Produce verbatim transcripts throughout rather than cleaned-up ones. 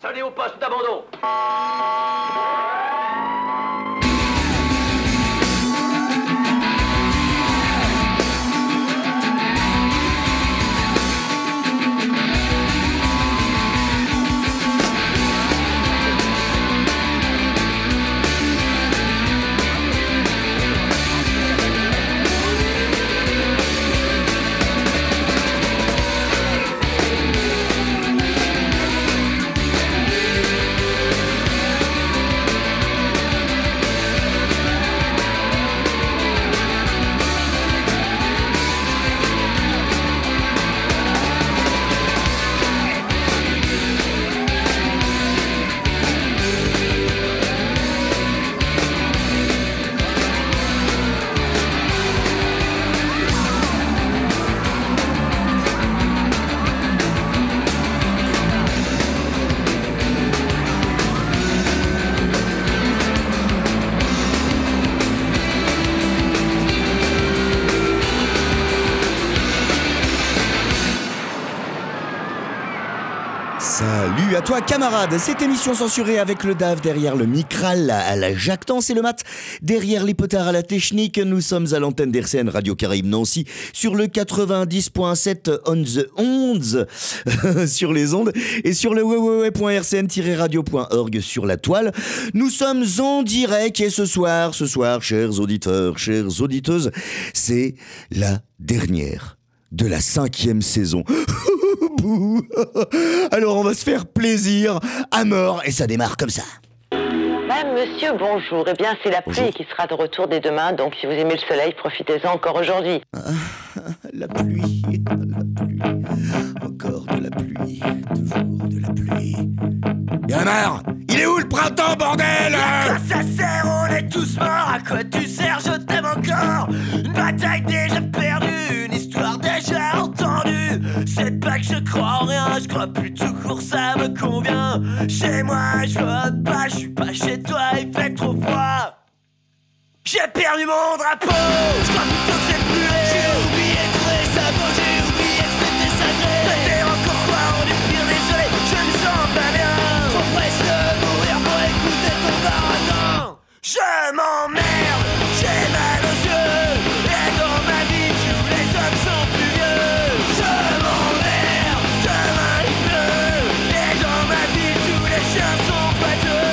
Allez au poste d'abandon. Salut à toi camarade, cette émission censurée avec le D A F derrière le Micral à la Jactance et le Mat derrière les potards à la technique. Nous sommes à l'antenne d'R C N Radio Caraïbes Nancy sur le quatre-vingt-dix point sept on the ondes sur les ondes et sur le w w w point r c n tiret radio point org sur la toile. Nous sommes en direct et ce soir, ce soir, chers auditeurs, chères auditeuses, c'est la dernière de la cinquième saison. Alors on va se faire plaisir à mort et ça démarre comme ça. Madame, monsieur, bonjour. Eh bien, c'est la pluie Bonjour. qui sera de retour dès demain, donc si vous aimez le soleil, profitez-en encore aujourd'hui. Ah, la pluie, la pluie, encore de la pluie, toujours de la pluie. Yann, il est où le printemps, bordel? Quand ça sert, on est tous morts. À quoi tu sers, je t'aime encore. Une bataille déjà perdue, une histoire déjà entendue. C'est pas que je crois en rien, je crois plus tout court, ça me convient. Chez moi, je vote pas, je suis pas chez toi, il fait trop froid. J'ai perdu mon drapeau, je crois plutôt que j'ai brûlé. J'ai oublié tous les sabots, j'ai oublié que c'était sacré. C'était encore toi, on est pire, désolé, je me sens pas bien. Trop presse de mourir pour écouter ton baratin. Je m'emmerde, j'ai mal aux yeux. Et dans ma vie, tous les hommes sont plus vieux. Je m'emmerde, demain il pleut. Et dans ma vie, tous les chiens sont boiteux.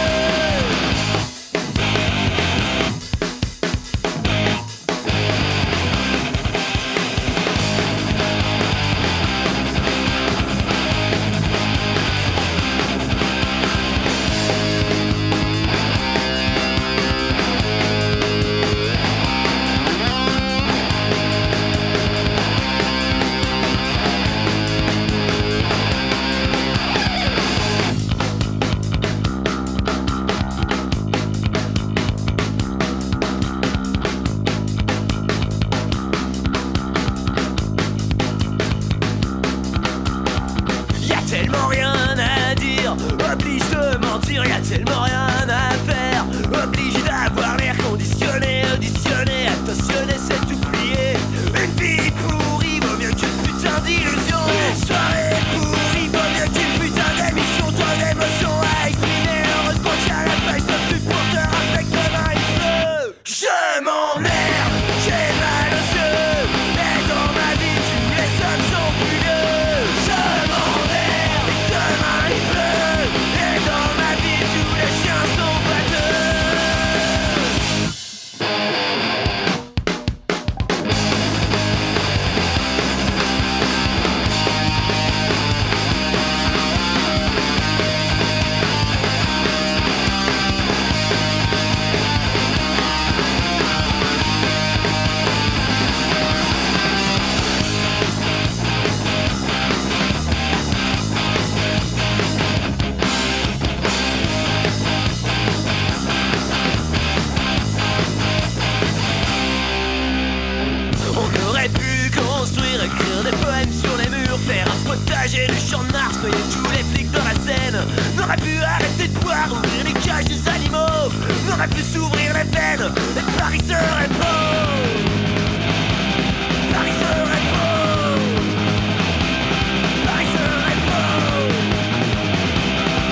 Y'a tellement rien à dire, oblige de mentir, y'a tellement rien à faire, obligé d'avoir l'air conditionné, auditionné, attentionné, c'est tout plié. Une vie pourrie vaut mieux qu'une putain d'illusion. Une soirée pourrie vaut mieux qu'une putain d'émission. Toi d'émotion à exprimer, heureusement qu'il y a la page de plus pour te rappeler que demain il pleut. Je m'emmerde, j'ai mal aux yeux. Et dans ma vie tous les hommes sont plus vieux. Je m'emmerde, et demain il pleut. Et dans ma vie tous les chiens sont boiteux. On aurait pu construire, écrire des poèmes sur les murs, faire un potager le champ de Mars, noyer tous les flics dans la Seine. On aurait pu arrêter de boire, ouvrir les cages des animaux. On aurait pu s'ouvrir les veines, et Paris serait beau. Paris serait beau. Paris serait beau.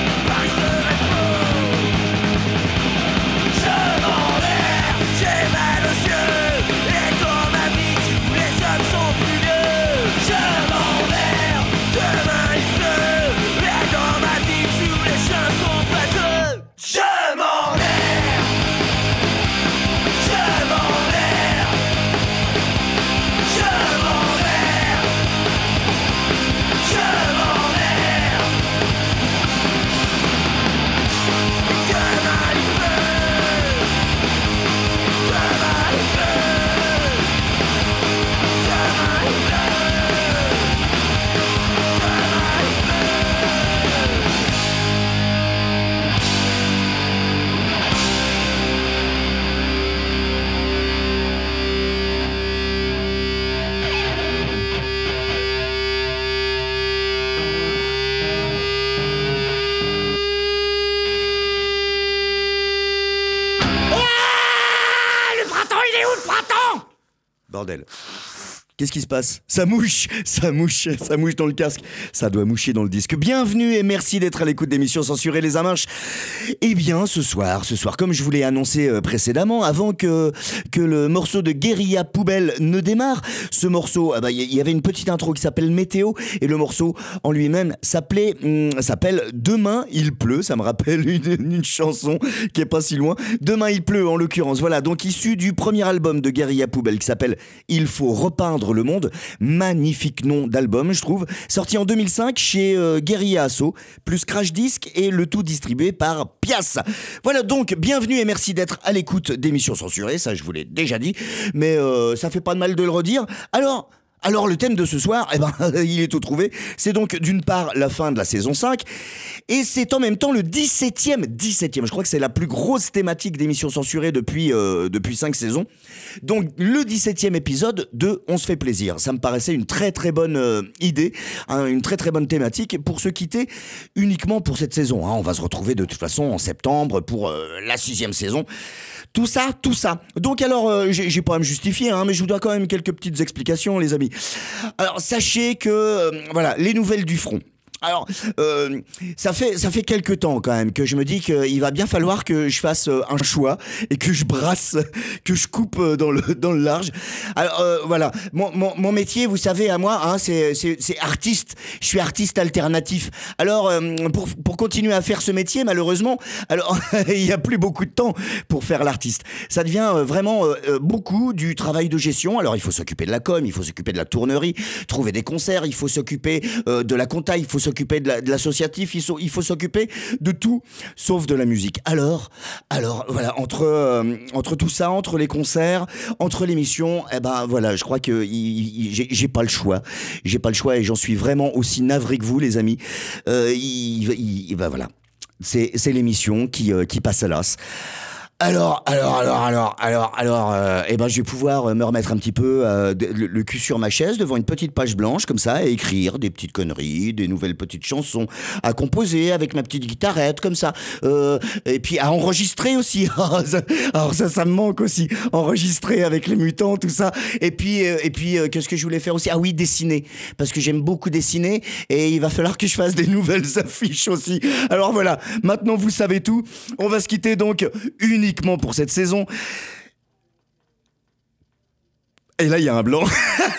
printemps! Bordel. Qu'est-ce qui se passe? Ça mouche, ça mouche, ça mouche dans le casque. Ça doit moucher dans le disque. Bienvenue et merci d'être à l'écoute d'émissions censurées les Aminches. Eh bien, ce soir, ce soir, comme je vous l'ai annoncé précédemment, avant que, que le morceau de Guérilla Poubelle ne démarre, ce morceau, il ah bah, y, y avait une petite intro qui s'appelle Météo, et le morceau en lui-même s'appelait, hum, s'appelle Demain il pleut. Ça me rappelle une, une chanson qui est pas si loin. Demain il pleut, en l'occurrence. Voilà, donc issu du premier album de Guérilla Poubelle qui s'appelle Il faut repeindre le monde. Magnifique nom d'album, je trouve. Sorti en deux mille cinq chez euh, Guérilla Asso, plus Crash Disc, et le tout distribué par Pias. Voilà donc, bienvenue et merci d'être à l'écoute d'émissions censurées, ça je vous l'ai déjà dit, mais euh, ça fait pas de mal de le redire. Alors... Alors le thème de ce soir, eh ben, il est tout trouvé. C'est donc d'une part la fin de la saison cinq, et c'est en même temps le dix-septième, dix-septième, je crois que c'est la plus grosse thématique d'émissions censurées depuis, euh, depuis cinq saisons. Donc le dix-septième épisode de On se fait plaisir. Ça me paraissait une très très bonne euh, idée, hein, une très très bonne thématique pour se quitter uniquement pour cette saison. Hein. On va se retrouver de toute façon en septembre pour euh, la sixième saison. Tout ça, tout ça. Donc alors, euh, j'ai, j'ai pas à me justifier, hein, mais je vous dois quand même quelques petites explications, les amis. Alors, sachez que, euh, voilà, les nouvelles du front. Alors, euh, ça fait ça fait quelque temps quand même que je me dis qu'il va bien falloir que je fasse un choix et que je brasse, que je coupe dans le dans le large. Alors euh, voilà, mon, mon mon métier, vous savez, à moi, hein, c'est c'est c'est artiste. Je suis artiste alternatif. Alors euh, pour pour continuer à faire ce métier, malheureusement, alors il y a plus beaucoup de temps pour faire l'artiste. Ça devient vraiment euh, beaucoup du travail de gestion. Alors il faut s'occuper de la com, il faut s'occuper de la tournerie, trouver des concerts, il faut s'occuper euh, de la compta, il faut s'occuper de, la, de l'associatif, il, so, il faut s'occuper de tout, sauf de la musique. Alors, alors voilà, entre, euh, entre tout ça, entre les concerts, entre l'émission, eh ben voilà, je crois que il, il, j'ai, j'ai pas le choix. J'ai pas le choix et j'en suis vraiment aussi navré que vous, les amis. Euh, il, il, ben voilà, c'est, c'est l'émission qui, euh, qui passe à l'as. Alors, alors, alors, alors, alors, alors, euh, eh ben, je vais pouvoir me remettre un petit peu euh, le, le cul sur ma chaise devant une petite page blanche comme ça et écrire des petites conneries, des nouvelles petites chansons à composer avec ma petite guitarette comme ça, euh, et puis à enregistrer aussi. Alors ça, ça me manque aussi, enregistrer avec les mutants, tout ça. Et puis, euh, et puis, euh, qu'est-ce que je voulais faire aussi? Ah oui, dessiner, parce que j'aime beaucoup dessiner et il va falloir que je fasse des nouvelles affiches aussi. Alors voilà, maintenant vous savez tout. On va se quitter donc uniquement uniquement pour cette saison. Et là, il y a un blanc.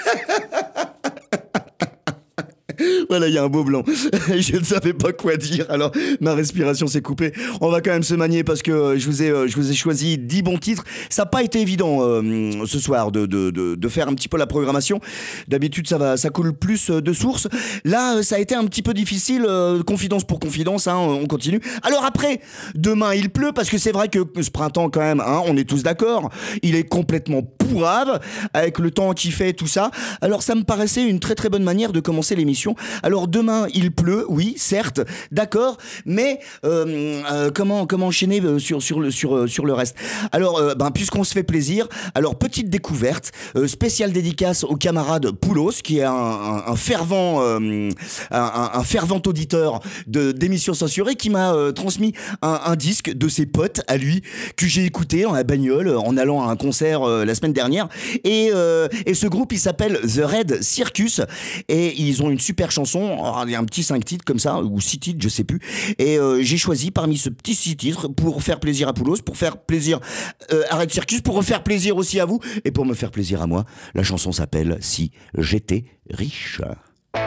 Voilà, il y a un beau blanc. Je ne savais pas quoi dire, alors ma respiration s'est coupée. On va quand même se manier parce que je vous ai, je vous ai choisi dix bons titres. Ça n'a pas été évident euh, ce soir de, de, de, de faire un petit peu la programmation. D'habitude, ça, va, ça coule plus de sources. Là, ça a été un petit peu difficile, euh, confidence pour confidence, hein, on continue. Alors après, demain il pleut, parce que c'est vrai que ce printemps quand même, hein, on est tous d'accord, il est complètement pourrave, avec le temps qui fait, tout ça. Alors ça me paraissait une très très bonne manière de commencer l'émission. Alors demain il pleut, oui, certes, d'accord, mais euh, euh, comment comment enchaîner sur sur le sur sur le reste. Alors euh, ben puisqu'on se fait plaisir, alors petite découverte, euh, spéciale dédicace au camarade Poulos qui est un, un, un fervent euh, un, un fervent auditeur de d'émissions censurées qui m'a euh, transmis un, un disque de ses potes à lui que j'ai écouté dans la bagnole en allant à un concert euh, la semaine dernière et euh, et ce groupe il s'appelle The Red Circus et ils ont une super chanson, il y a un petit cinq titres comme ça, ou six titres, je sais plus. Et euh, j'ai choisi parmi ce petit six titres pour faire plaisir à Poulos, pour faire plaisir euh, à Red Circus, pour faire plaisir aussi à vous, et pour me faire plaisir à moi. La chanson s'appelle Si j'étais riche. Et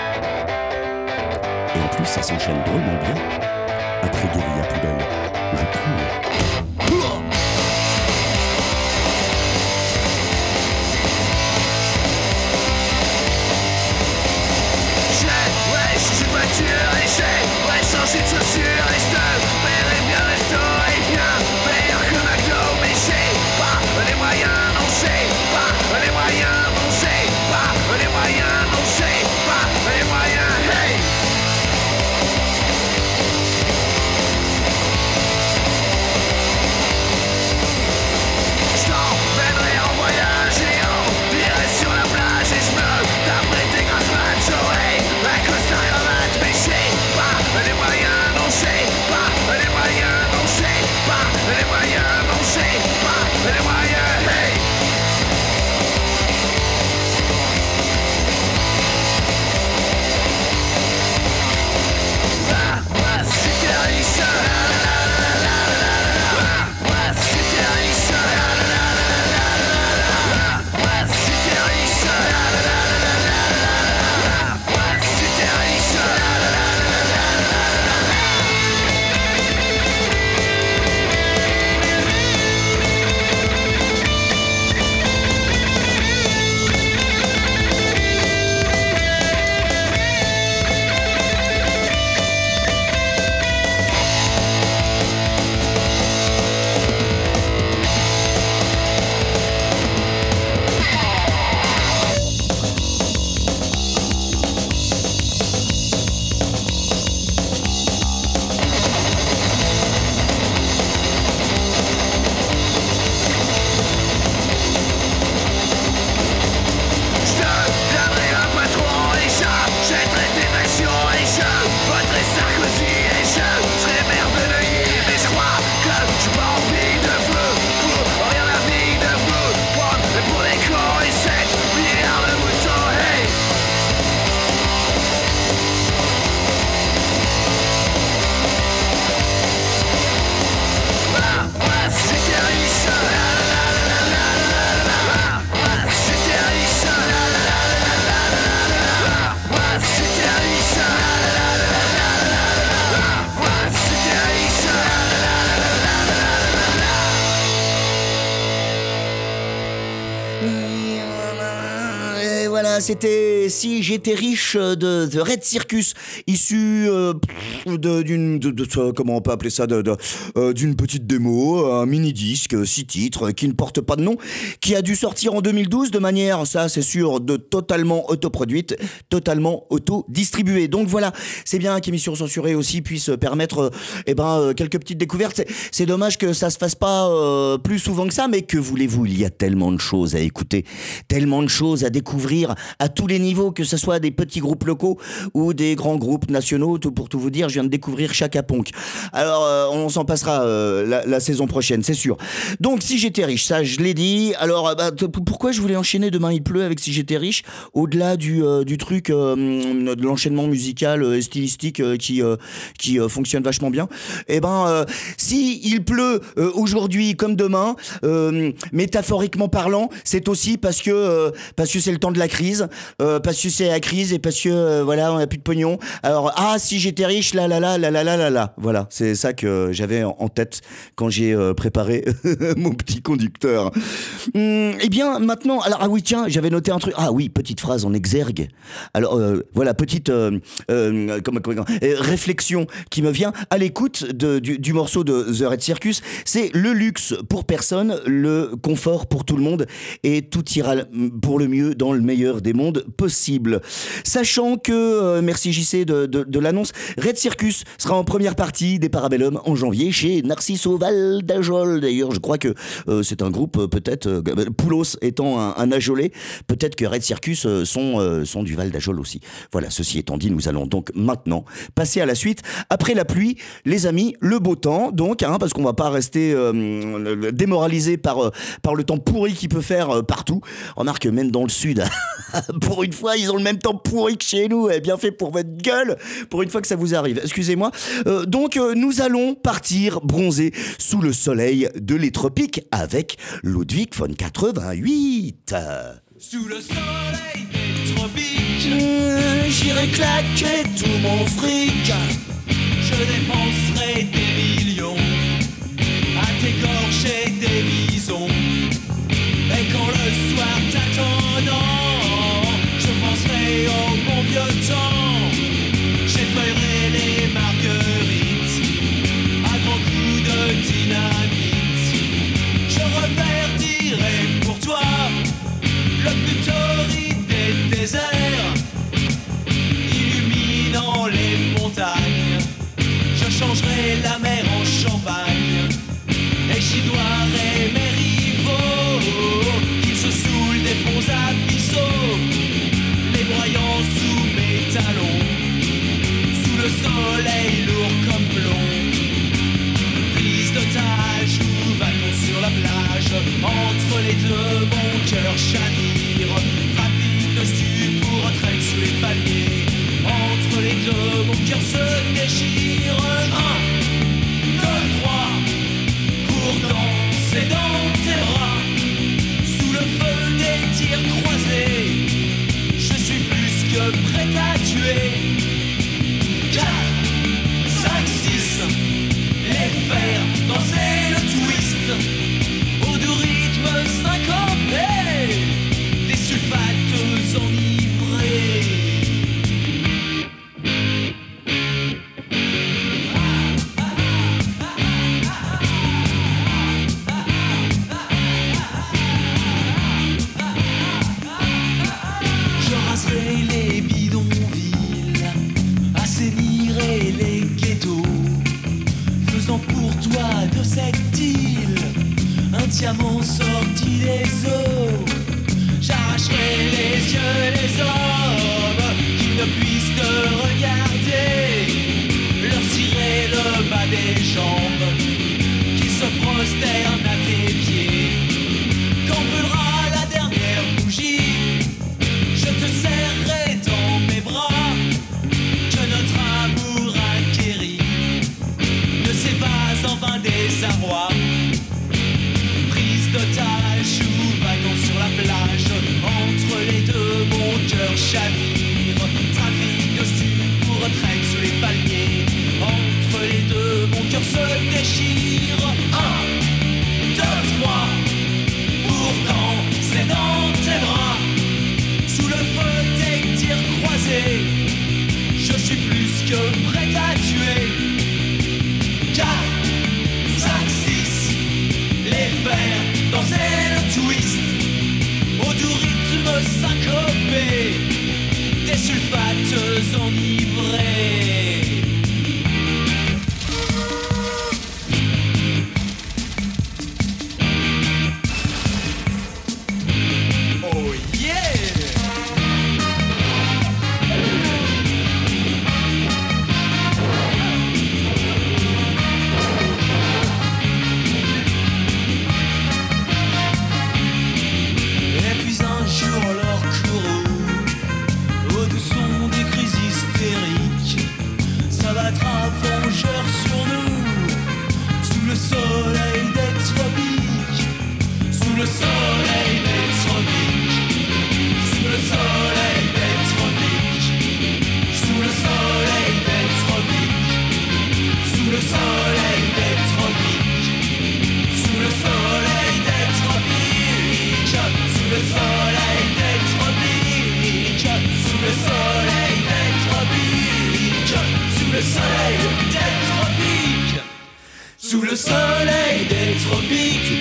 en plus, ça s'enchaîne drôlement bien. Après Guérilla Poubelle, je trouve. J'ai changé de chaussures et je te paierai bien le resto et bien meilleur que McDo. Mais j'ai pas les moyens, non j'ai pas les moyens, non j'ai pas les moyens, non j'ai pas les moyens, hey. Je t'emmènerai en voyage et on irait sur la plage et je me taperai des grosses matchs, j'aurai la costa cravate, mais j'ai pas les moyens, non c'était Si j'étais riche de The Red Circus, issu euh, de, d'une, de, de, de, comment on peut appeler ça, de, de, euh, d'une petite démo, un mini-disque, six titres, qui ne porte pas de nom, qui a dû sortir en deux mille douze de manière, ça c'est sûr, de totalement autoproduite, totalement auto-distribuée. Donc voilà, c'est bien qu'Émission Censurée aussi puisse permettre euh, eh ben, euh, quelques petites découvertes. C'est, c'est dommage que ça se fasse pas euh, plus souvent que ça, mais que voulez-vous, il y a tellement de choses à écouter, tellement de choses à découvrir à tous les niveaux, que ce soit des petits groupes locaux ou des grands groupes nationaux. Tout, pour tout vous dire, je viens de découvrir Chaka Ponk. Alors, euh, on s'en passera euh, la, la saison prochaine, c'est sûr. Donc, Si j'étais riche, ça, je l'ai dit. Alors, bah, t- pourquoi je voulais enchaîner Demain il pleut avec Si j'étais riche, au-delà du, euh, du truc, euh, de l'enchaînement musical et euh, stylistique euh, qui, euh, qui euh, fonctionne vachement bien. Eh ben, euh, si il pleut euh, aujourd'hui comme demain, euh, métaphoriquement parlant, c'est aussi parce que euh, parce que c'est le temps de la crise, euh, parce que c'est la crise et parce que euh, voilà, on a plus de pognon. Alors ah, si j'étais riche, là là là là là là là là. Voilà, c'est ça que j'avais en tête quand j'ai euh, préparé mon petit conducteur. Hum, eh bien maintenant, alors ah oui tiens, j'avais noté un truc. Ah oui, petite phrase en exergue. Alors euh, voilà, petite euh, euh, comment, comment, euh, réflexion qui me vient à l'écoute de, du, du morceau de The Red Circus. C'est le luxe pour personne, le confort pour tout le monde, et tout ira pour le mieux dans le meilleur des mondes possible. Sachant que, euh, merci J C de, de, de l'annonce, Red Circus sera en première partie des Parabellum en janvier chez Narciso Val d'Ajol. D'ailleurs, je crois que euh, c'est un groupe, euh, peut-être, euh, Poulos étant un, un Ajolais, peut-être que Red Circus euh, sont, euh, sont du Val d'Ajol aussi. Voilà, ceci étant dit, nous allons donc maintenant passer à la suite. Après la pluie, les amis, le beau temps, donc, hein, parce qu'on va pas rester euh, démoralisé par, euh, par le temps pourri qu'il peut faire euh, partout. Remarque, même dans le sud, pour une fois, ils ont le même temps pourri que chez nous. Eh bien fait pour votre gueule, pour une fois que ça vous arrive. Excusez-moi. Euh, donc, euh, nous allons partir bronzer sous le soleil de les tropiques avec Ludwig von quatre-vingt-huit. Sous le soleil des tropiques, Mmh, j'irai claquer tout mon fric. je dépenserai des millions à t'égorger des bisons. Et quand le soir t'attendant, je penserai au bon vieux temps. J'effeuillerai les marguerites à grands coups de dynamite. Je reverdirai pour toi le plus torride des déserts, illuminant les montagnes. Je changerai la mer en champagne et j'y doirai mes rivaux qui se saoulent des fonds abyssaux, les broyant sous mes talons, sous le soleil lourd comme plomb. Prise d'otage ou va-t-on sur la plage, entre les deux mon cœur chavire. Trafic de stup pour retraite sous les palmiers, entre les deux mon cœur se déchire. Un, deux, trois, pour danser dans tes bras, sous le feu des tirs croisés, je suis plus que prêt à tuer. Quatre, cinq, six, les faire danser le twist au doux rythme syncopé des sulfates enivrées. Je raserai les bidonvilles, assainirai les ghettos, faisant pour toi de cette île un diamant sorti des eaux. J'arracherai les yeux des hommes qui ne puissent te regarder, leur cirer le bas des jambes, qu'ils se prosternent à tes pieds. Quand brûlera la dernière bougie, je te serrerai dans mes bras, que notre amour acquéri ne s'évase en vain des arrois. Prise d'otage ou va-t-on sur la plage, entre les deux mon cœur chavire. Trafic de stup pour retraite sous les palmiers, entre les deux mon cœur se soleil des tropiques, sous le soleil des tropiques, sous le soleil des tropiques, sous le soleil des tropiques, sous le soleil des tropiques, sous le soleil des tropiques.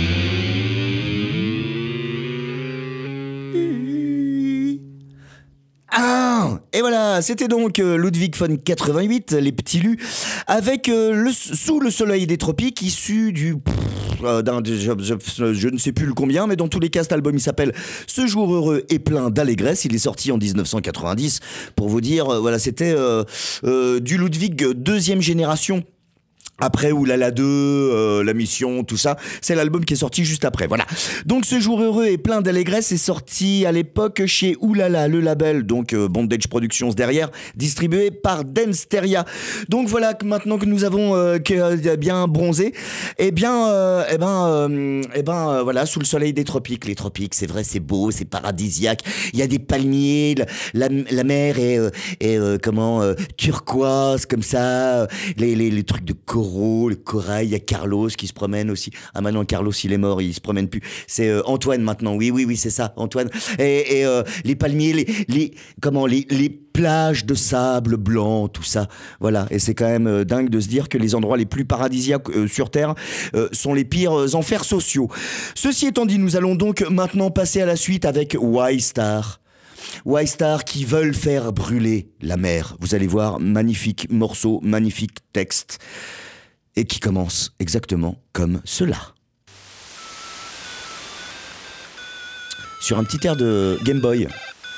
Ah, et voilà, c'était donc euh, Ludwig von quatre-vingt-huit, les petits lus, avec euh, le, Sous le soleil des tropiques, issu du... Pff, euh, d'un, je, je, je ne sais plus le combien, mais dans tous les cas, cet album, il s'appelle Ce jour heureux et plein d'allégresse. Il est sorti en dix-neuf cent quatre-vingt-dix. Pour vous dire, euh, voilà, c'était euh, euh, du Ludwig deuxième génération. Après Oulala deux, euh, la mission, tout ça, c'est l'album qui est sorti juste après, voilà. Donc Ce jour heureux et plein d'allégresse est sorti à l'époque chez Oulala, le label, donc euh, Bondage Productions derrière, distribué par Dansteria. Donc voilà, que maintenant que nous avons euh, que, euh, bien bronzé, eh bien, euh, eh ben, euh, eh ben, euh, voilà, sous le soleil des tropiques. Les tropiques, c'est vrai, c'est beau, c'est paradisiaque. Il y a des palmiers, la, la, la mer est, euh, est euh, comment, euh, turquoise comme ça, les, les, les trucs de corail. Le corail, il y a Carlos qui se promène aussi. Ah maintenant Carlos il est mort, il se promène plus. C'est euh, Antoine maintenant. Oui oui oui c'est ça Antoine. Et, et euh, les palmiers, les, les comment les les plages de sable blanc, tout ça. Voilà. Et c'est quand même euh, dingue de se dire que les endroits les plus paradisiaques euh, sur Terre euh, sont les pires euh, enfers sociaux. Ceci étant dit, nous allons donc maintenant passer à la suite avec Y-Star. Y-Star qui veulent faire brûler la mer. Vous allez voir, magnifique morceau, magnifique texte. Et qui commence exactement comme cela. Sur un petit air de Game Boy.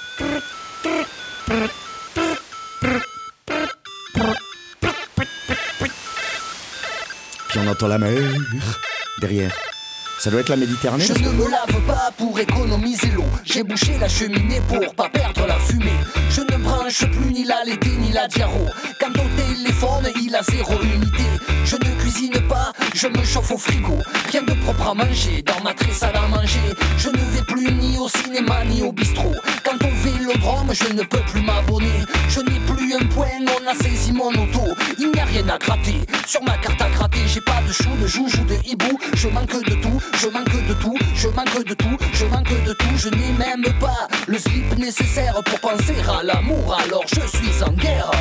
Puis on entend la mer derrière. Ça doit être la Méditerranée. Je ne me lave pas pour économiser l'eau. J'ai bouché la cheminée pour pas perdre la fumée. Je ne branche plus ni la laité ni la diaro. Quant au téléphone, il a zéro unité. Je ne cuisine pas, je me chauffe au frigo. Rien de propre à manger, dans ma très salle à manger. Je ne vais plus ni au cinéma ni au bistrot. Quant au vélodrome, je ne peux plus m'abonner. Je n'ai plus un point, on a saisi mon auto. Il n'y a rien à gratter, sur ma carte à gratter. J'ai pas de chou, de joujou, de hibou. Je manque de tout, je manque de tout, je manque de tout, je manque de tout. Je n'ai même pas le slip nécessaire pour penser à l'amour. Alors je suis en guerre.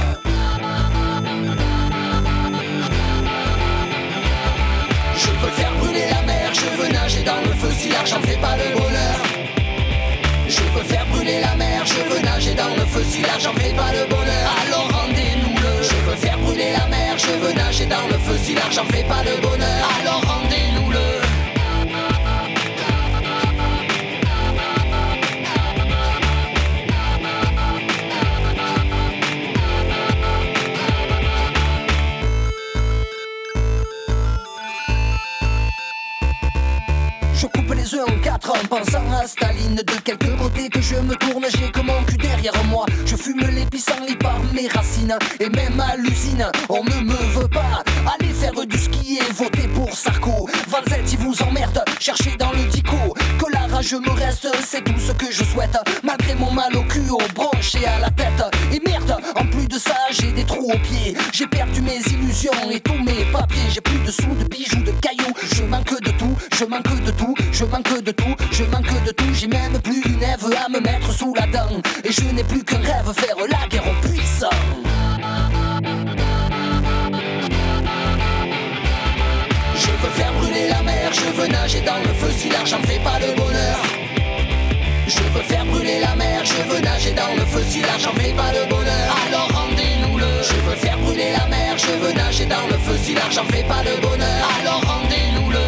Je veux faire brûler la mer, je veux nager dans le feu si l'argent fait pas le bonheur. Je veux faire brûler la mer, je veux nager dans le feu si l'argent fait pas le bonheur. Alors rendez-nous-le. Je veux faire brûler la mer, je veux nager dans le feu si l'argent fait pas le bonheur. Alors rendez-nous-le. Je coupe les œufs en quatre en pensant à Staline. De quelque côté que je me tourne, j'ai que mon cul derrière moi. Je fume les pissenlits par mes racines. Et même à l'usine, on ne me veut pas. Allez faire du ski et voter pour Sarko. Vanzette, il vous emmerde, cherchez dans le dico. Que la rage me reste, c'est tout ce que je souhaite. Malgré mon mal au cul, aux bronches et à la tête. Et merde, en plus de ça, j'ai des trous aux pieds. J'ai perdu mes illusions et tous mes papiers. J'ai plus de sous, de bijoux, de cailloux. Je manque de tout, je manque de tout. Je manque de tout, je manque de tout. J'ai même plus une Ève à me mettre sous la dent. Et je n'ai plus qu'un rêve, faire la guerre aux puissants. Je veux faire brûler la mer, je veux nager dans le feu si l'argent fait pas le bonheur. Je veux faire brûler la mer, je veux nager dans le feu si l'argent fait pas le bonheur. Alors rendez-nous-le. Je veux faire brûler la mer, je veux nager dans le feu si l'argent fait pas le bonheur. Alors rendez-nous-le.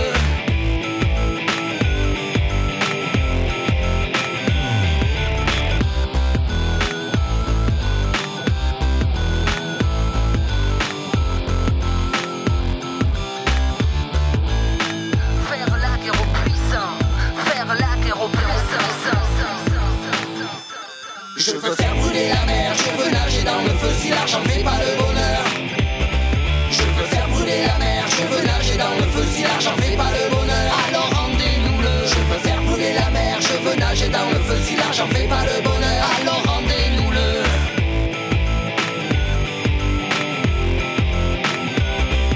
Je veux faire brûler la mer, je veux nager dans le feu si l'argent fait pas le bonheur. Je veux faire brûler la mer, je veux nager dans le feu si l'argent fait pas le bonheur. Alors rendez-nous-le. Je veux faire brûler la mer, je veux nager dans le feu si l'argent fait pas le bonheur. Alors rendez-nous-le.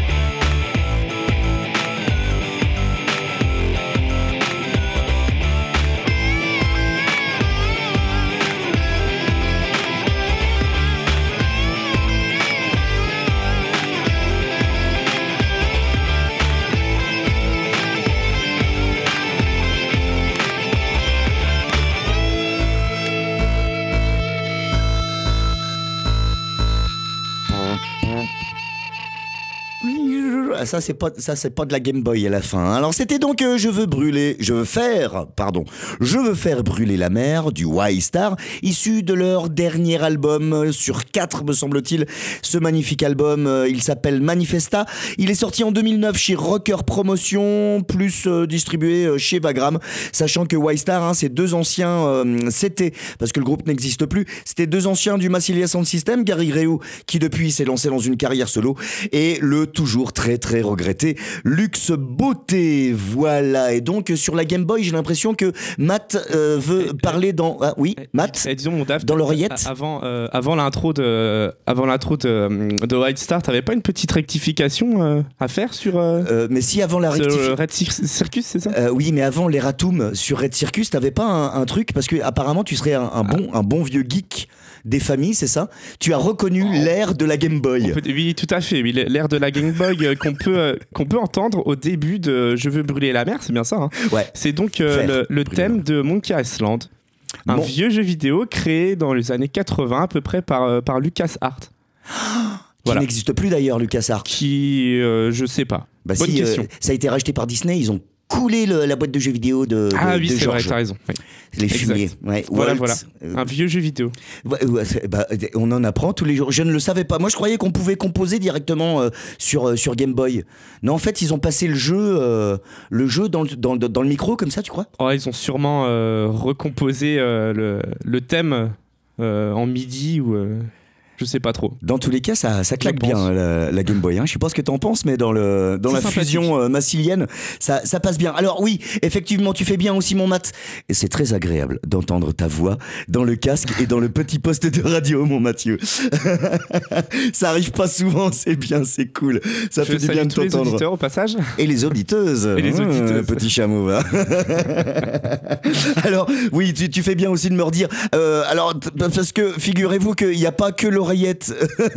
Ça c'est pas ça c'est pas de la Game Boy à la fin. Alors c'était donc euh, je veux brûler, je veux faire, pardon, je veux faire brûler la mer du Y-Star, issu de leur dernier album euh, sur quatre me semble-t-il. Ce magnifique album, euh, il s'appelle Manifesta. Il est sorti en deux mille neuf chez Rocker Promotion, plus euh, distribué euh, chez Vagram. Sachant que Y-Star, hein, c'est deux anciens, euh, c'était parce que le groupe n'existe plus, c'était deux anciens du Massilia Sound System, Gary Greou qui depuis s'est lancé dans une carrière solo et le toujours très très regretté Lux Beauté. Voilà. Et donc sur la Game Boy, j'ai l'impression que Matt euh, veut et, parler dans ah oui et, Matt et disons mon Dave, dans l'oreillette avant euh, avant l'intro de avant l'intro de de Red Star, t'avais pas une petite rectification euh, à faire sur euh, euh, mais si avant la rectification Red Circus, c'est ça euh, oui, mais avant les Ratoum sur Red Circus, t'avais pas un, un truc parce que apparemment tu serais un, un bon ah. un bon vieux geek des familles, c'est ça? Tu as reconnu oh. l'ère de la Game Boy. Peut, oui, tout à fait. Oui, l'ère de la Game Boy euh, qu'on peut euh, qu'on peut entendre au début de Je veux brûler la mer, c'est bien ça. Hein. Ouais. C'est donc euh, le, le thème de Monkey Island, un bon. vieux jeu vidéo créé dans les années quatre-vingts à peu près par euh, par LucasArts. Qui voilà. n'existe plus d'ailleurs, LucasArts. Qui, euh, je sais pas. Bah Bonne si, question. Euh, ça a été racheté par Disney. Ils ont coulé le, la boîte de jeux vidéo de, de ah oui, de c'est George. vrai, t'as raison. Oui. Les fumiers. Ouais. Voilà, Walt, voilà. Euh... Un vieux jeu vidéo. Ouais, ouais, bah, on en apprend tous les jours. Je ne le savais pas. Moi, je croyais qu'on pouvait composer directement euh, sur euh, sur Game Boy. Non, en fait, ils ont passé le jeu euh, le jeu dans le, dans, dans le micro comme ça, tu crois? Oh, ils ont sûrement euh, recomposé euh, le, le thème euh, en MIDI ou. Euh... Je sais pas trop. Dans tous les cas, ça, ça claque bien la, la Game Boy. Hein. Je sais pas ce que t'en penses, mais dans, le, dans la fusion euh, massilienne, ça, ça passe bien. Alors oui, effectivement, tu fais bien aussi mon Matt. Et c'est très agréable d'entendre ta voix dans le casque et dans le petit poste de radio, mon Mathieu. Ça arrive pas souvent, c'est bien, c'est cool. Ça Je fait du bien de t'entendre. Les auditeurs au passage. Et les auditeuses. Et les auditeuses. Mmh, petit chameau. Va. Alors oui, tu, tu fais bien aussi de me redire. Euh, alors parce que figurez-vous qu'il n'y a pas que le oreillette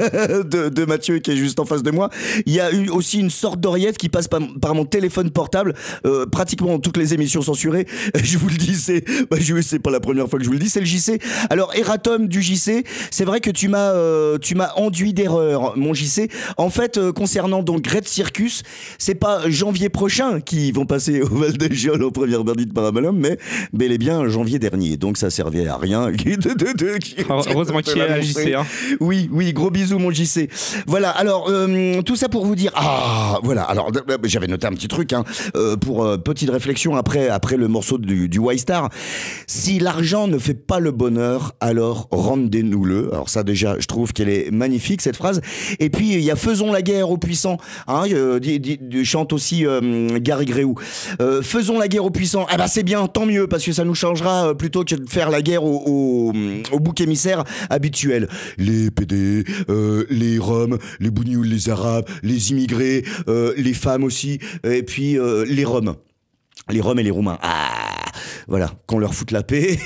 de, de Mathieu qui est juste en face de moi. Il y a eu aussi une sorte d'oreillette qui passe par, par mon téléphone portable, euh, pratiquement toutes les émissions censurées. Je vous le dis, c'est, bah, je, c'est pas la première fois que je vous le dis, c'est le J C. Alors, erratum du J C, c'est vrai que tu m'as, euh, tu m'as enduit d'erreur, mon J C. En fait, euh, concernant donc Red Circus, c'est pas janvier prochain qu'ils vont passer au Val de Giol en première partie de Parabolum, mais bel et bien janvier dernier. Donc, ça servait à rien. Heureusement qu'il y a le J C, hein. Oui, oui, gros bisous mon J C. Voilà, alors euh, tout ça pour vous dire, ah, voilà, alors j'avais noté un petit truc, hein, euh, pour euh, petite réflexion après, après le morceau du, du Y-Star. Si l'argent ne fait pas le bonheur, alors rendez-nous-le. Alors ça déjà, je trouve qu'elle est magnifique cette phrase. Et puis il y a faisons la guerre aux puissants, hein, euh, d- d- d- chante aussi euh, Gary Greou. Euh, faisons la guerre aux puissants. Ah bah c'est bien, tant mieux parce que ça nous changera euh, plutôt que de faire la guerre au, au, au bouc émissaire habituel. Les P D, euh, les Roms, les Bougnouls, les Arabes, les immigrés, euh, les femmes aussi, et puis euh, les Roms. Les Roms et les Roumains. Ah, voilà, qu'on leur foute la paix.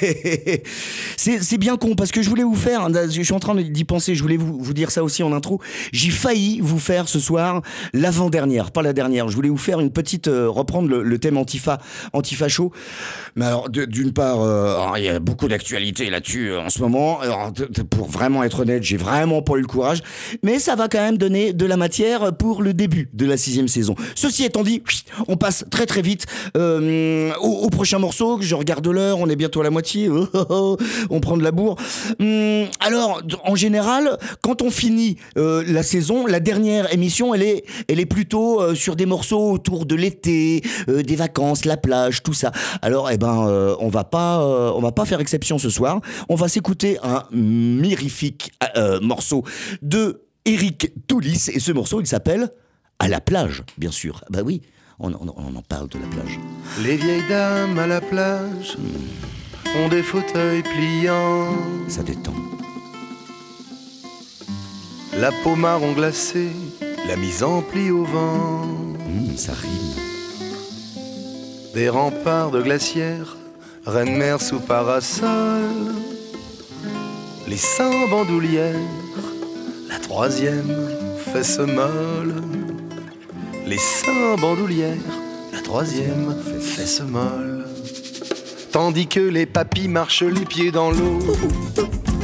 c'est, c'est bien con, parce que je voulais vous faire, je suis en train d'y penser, je voulais vous, vous dire ça aussi en intro, j'ai failli vous faire ce soir l'avant-dernière, pas la dernière, je voulais vous faire une petite, euh, reprendre le, le thème antifa, antifa-chaud. Mais alors, de, d'une part, euh, alors, il y a beaucoup d'actualités là-dessus euh, en ce moment, alors, de, de, pour vraiment être honnête, j'ai vraiment pas eu le courage, mais ça va quand même donner de la matière pour le début de la sixième saison. Ceci étant dit, on passe très très vite euh, Au, au prochain morceau. Je regarde l'heure, on est bientôt à la moitié. Oh, oh, oh, on prend de la bourre. Hum, alors, en général, quand on finit euh, la saison, la dernière émission, elle est, elle est plutôt euh, sur des morceaux autour de l'été, euh, des vacances, la plage, tout ça. Alors, eh ben, euh, on va pas, euh, on va pas faire exception ce soir. On va s'écouter un mirifique euh, morceau de Eric Toulis, et ce morceau, il s'appelle À la plage, bien sûr. Bah oui. On, on, on en parle de la plage. Les vieilles dames à la plage mmh. ont des fauteuils pliants. Ça détend. La peau marron glacée, la mise en pli au vent. Mmh, ça rime. Des remparts de glacières, reine-mère sous parasol. Les seins bandoulières, la troisième fesse molle. Les seins bandoulières, la troisième fesse molle. Tandis que les papis marchent les pieds dans l'eau,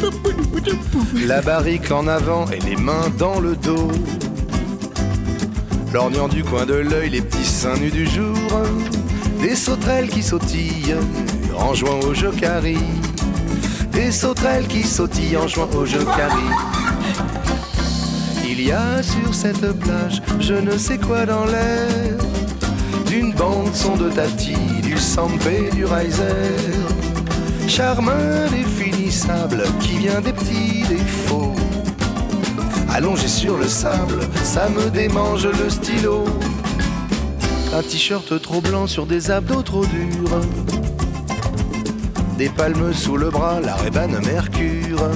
la barrique en avant et les mains dans le dos. lorgnant du coin de l'œil les petits seins nus du jour, des sauterelles qui sautillent en jouant au jokari, des sauterelles qui sautillent en jouant au jokari. Il y a sur cette plage je ne sais quoi dans l'air, d'une bande son de Tati, du Sampé, du Riser, charme indéfinissable qui vient des petits défauts. Allongé sur le sable, ça me démange le stylo. Un t-shirt trop blanc sur des abdos trop durs, des palmes sous le bras, la Ray-Ban Mercure,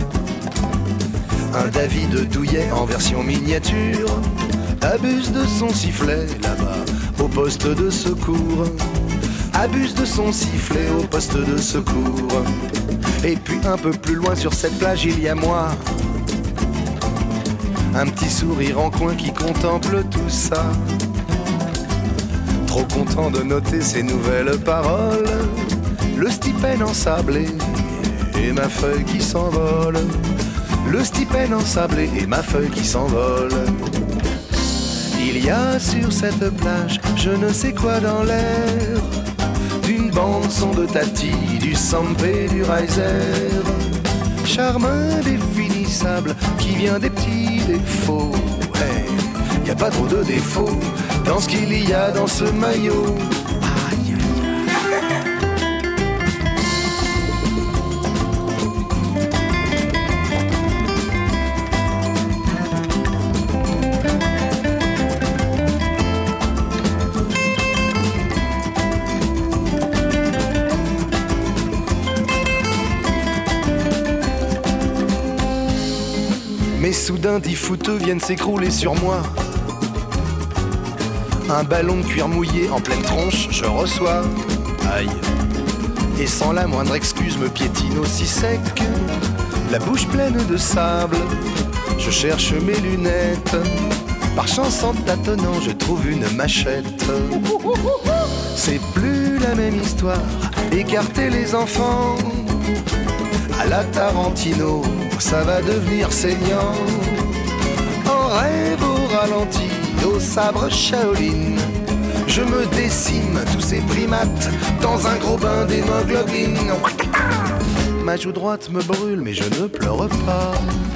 un David Douillet en version miniature abuse de son sifflet là-bas au poste de secours, abuse de son sifflet au poste de secours. Et puis un peu plus loin sur cette plage il y a moi, un petit sourire en coin qui contemple tout ça, trop content de noter ces nouvelles paroles, le stipend ensablé et ma feuille qui s'envole, le stipend ensablé et ma feuille qui s'envole. Il y a sur cette plage je ne sais quoi dans l'air, d'une bande son de Tati, du Sampé, du Riser, charme indéfinissable qui vient des petits défauts. Hey, y a pas trop de défauts dans ce qu'il y a dans ce maillot. Aïe, aïe, Mais soudain dix footeux viennent s'écrouler sur moi, un ballon de cuir mouillé en pleine tronche je reçois. Aïe. Et sans la moindre excuse me piétine aussi sec, la bouche pleine de sable, je cherche mes lunettes, par chance en tâtonnant je trouve une machette. C'est plus la même histoire, écarter les enfants à la Tarantino, ça va devenir saignant. En rêve au ralenti, au sabre Shaolin, je me décime tous ces primates dans un gros bain d'hémoglobine. Ma joue droite me brûle mais je ne pleure pas,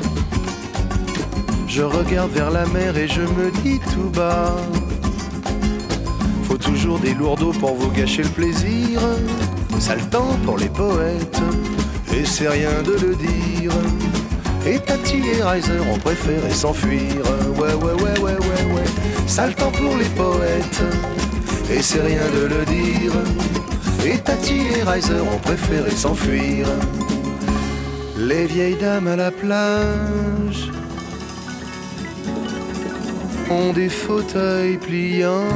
je regarde vers la mer et je me dis tout bas, faut toujours des lourdeaux pour vous gâcher le plaisir, sale temps pour les poètes, et c'est rien de le dire. Et Tati et Riser ont préféré s'enfuir. Ouais, ouais, ouais, ouais, ouais, ouais. Sale temps pour les poètes, et c'est rien de le dire. Et Tati et Riser ont préféré s'enfuir. Les vieilles dames à la plage ont des fauteuils pliants.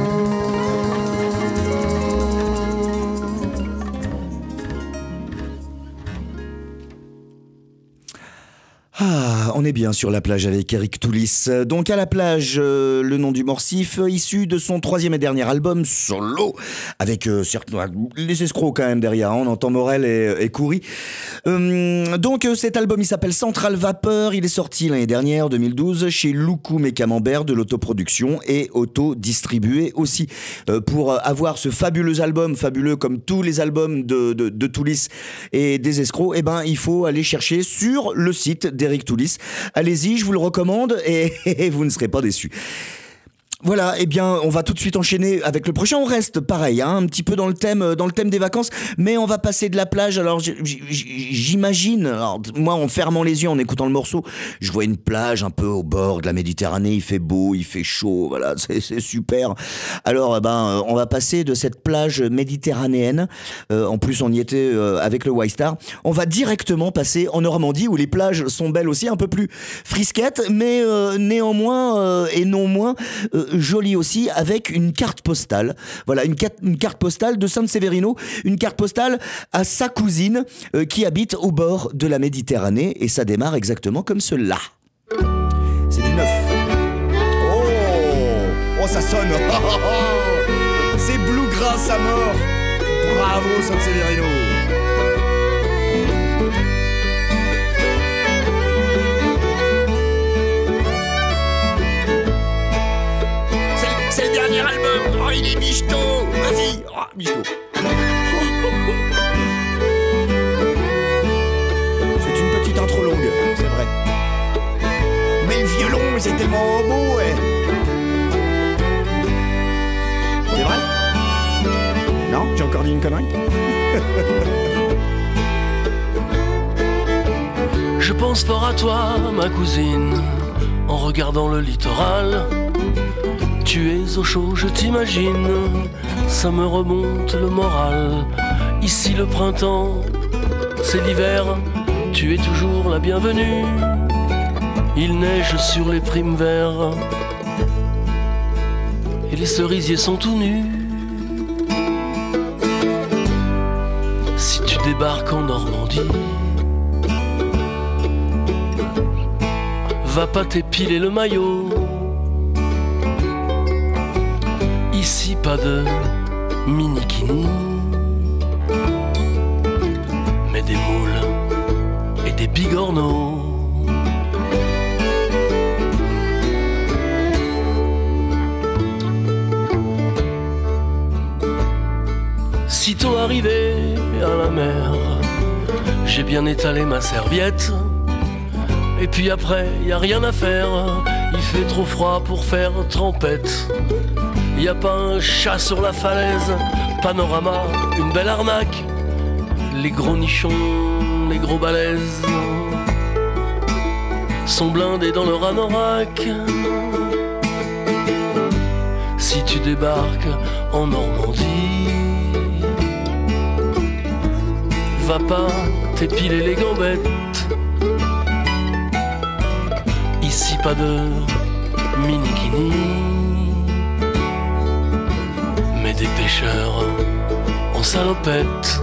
Ah, on est bien sur la plage avec Eric Toulis. Donc à la plage, euh, le nom du morcif, euh, issu de son troisième et dernier album solo, avec euh, certes, les escrocs quand même derrière, hein, on entend Morel et, et Coury. Euh, donc euh, cet album il s'appelle Central Vapeur, il est sorti l'année dernière, deux mille douze, chez Loukoum et Camembert, de l'autoproduction et auto-distribué aussi. Euh, pour avoir ce fabuleux album, fabuleux comme tous les albums de, de, de Toulis et des escrocs, eh ben, il faut aller chercher sur le site d'Eric Toulis. Allez-y, je vous le recommande et, et vous ne serez pas déçus. Voilà, eh bien, on va tout de suite enchaîner avec le prochain. On reste pareil, hein, un petit peu dans le thème, dans le thème des vacances, mais on va passer de la plage. Alors, j'imagine, alors, moi, en fermant les yeux, en écoutant le morceau, je vois une plage un peu au bord de la Méditerranée. Il fait beau, il fait chaud, voilà, c'est, c'est super. Alors, eh ben, on va passer de cette plage méditerranéenne. Euh, en plus, on y était euh, avec le Y-Star. On va directement passer en Normandie, où les plages sont belles aussi, un peu plus frisquettes, mais euh, néanmoins euh, et non moins. Euh, jolie aussi, avec une carte postale. Voilà, une, ca- une carte postale de San Severino, une carte postale à sa cousine euh, qui habite au bord de la Méditerranée, et ça démarre exactement comme cela. C'est du neuf. Oh, oh ça sonne. C'est bluegrass à mort. Bravo San Severino. c'est le dernier album. Oh, il est michto. Vas-y. Oh, michto. C'est une petite intro longue, c'est vrai. Mais le violon, c'est tellement beau, ouais. C'est vrai? Non, j'ai encore dit une connerie. Je pense fort à toi, ma cousine, en regardant le littoral. Tu es au chaud, je t'imagine, ça me remonte le moral. Ici le printemps, c'est l'hiver, tu es toujours la bienvenue. Il neige sur les primes verts et les cerisiers sont tout nus. Si tu débarques en Normandie, va pas t'épiler le maillot. Ici pas de minikini, mais des moules et des bigorneaux. Sitôt arrivé à la mer, j'ai bien étalé ma serviette. Et puis après, y a rien à faire, il fait trop froid pour faire trempette. Y a pas un chat sur la falaise, panorama, une belle arnaque. Les gros nichons, les gros balaises sont blindés dans leur anorak. Si tu débarques en Normandie, va pas t'épiler les gambettes. Ici pas de minikini, mais des pêcheurs en salopette.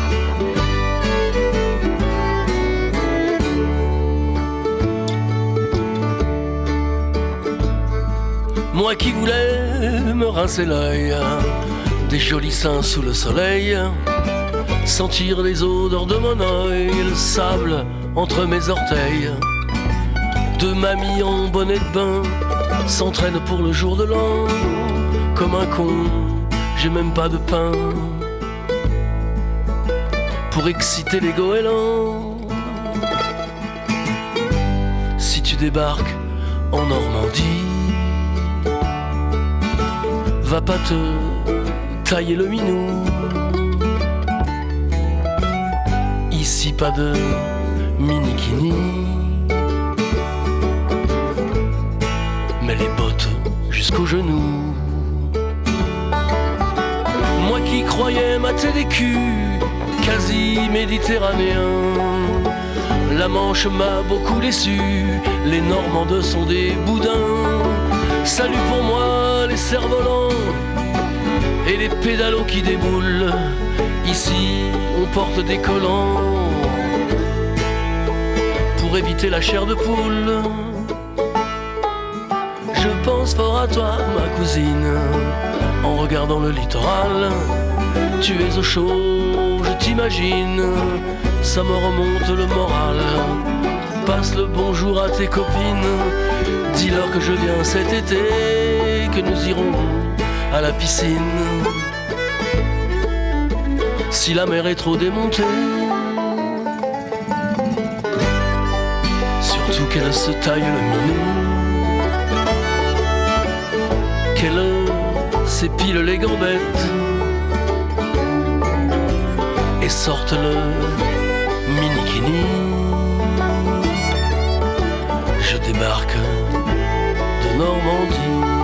Moi qui voulais me rincer l'œil, des jolis seins sous le soleil, sentir les odeurs de mon œil, le sable entre mes orteils. Deux mamies en bonnet de bain s'entraînent pour le jour de l'an. Comme un con, j'ai même pas de pain pour exciter les goélands. Si tu débarques en Normandie, va pas te tailler le minou. Ici pas de minikini, mais les bottes jusqu'aux genoux. Moi qui croyais mater des culs quasi méditerranéens, la Manche m'a beaucoup déçu, les Normands sont des boudins. Salut pour moi les cerfs-volants et les pédalos qui déboulent. Ici on porte des collants pour éviter la chair de poule. Je pense fort à toi, ma cousine, en regardant le littoral. Tu es au chaud, je t'imagine, ça me remonte le moral. Passe le bonjour à tes copines, dis-leur que je viens cet été, que nous irons à la piscine. Si la mer est trop démontée, surtout qu'elle se taille le minou, qu'elle s'épile les gambettes et sorte le minikini. Je débarque de Normandie.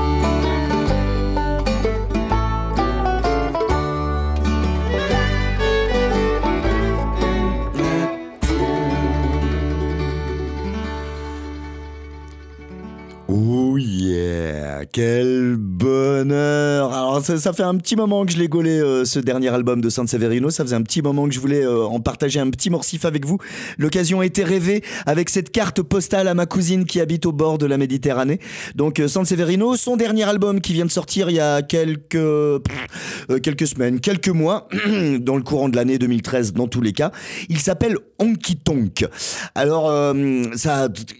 Oh yeah, quel bonheur. Alors ça, ça fait un petit moment que je l'ai gaulé euh, ce dernier album de San Severino. Ça faisait un petit moment que je voulais euh, en partager un petit morcif avec vous. L'occasion a été rêvée avec cette carte postale à ma cousine qui habite au bord de la Méditerranée. Donc euh, San Severino, son dernier album qui vient de sortir il y a quelques pff, euh, quelques semaines, quelques mois, dans le courant de l'année deux mille treize dans tous les cas. Il s'appelle Honky Tonk. Alors euh, ça... Il,